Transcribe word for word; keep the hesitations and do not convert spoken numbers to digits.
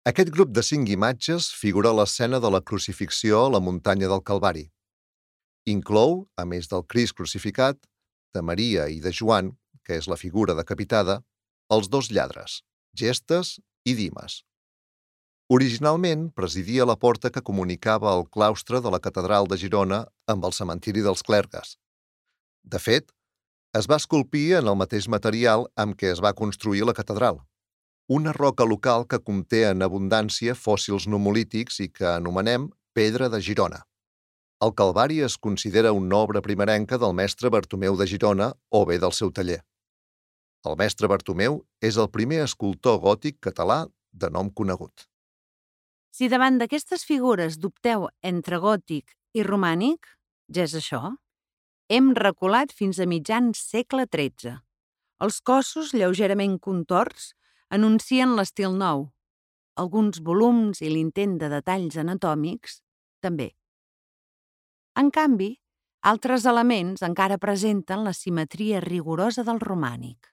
Aquest grup de cinc imatges figura a l'escena de la crucifixió a la muntanya del Calvari. Inclou, a més del Crist crucificat, de Maria i de Joan, que és la figura decapitada, els dos lladres, Gestes i Dimes. Originalment presidia la porta que comunicava el claustre de la catedral de Girona amb el cementiri dels Clergues. De fet, es va esculpir en el mateix material amb què es va construir la catedral, una roca local que conté en abundància fòssils numolítics i que anomenem Pedra de Girona. El Calvari es considera una obra primerenca del mestre Bartomeu de Girona o bé del seu taller. El mestre Bartomeu és el primer escultor gòtic català de nom conegut. Si davant d'aquestes figures dubteu entre gòtic i romànic, ja és això. Hem reculat fins a mitjan segle tretze. Els cossos, lleugerament contorts, anuncien l'estil nou. Alguns volums i l'intent de detalls anatòmics, també. En canvi, altres elements encara presenten la simetria rigorosa del romànic.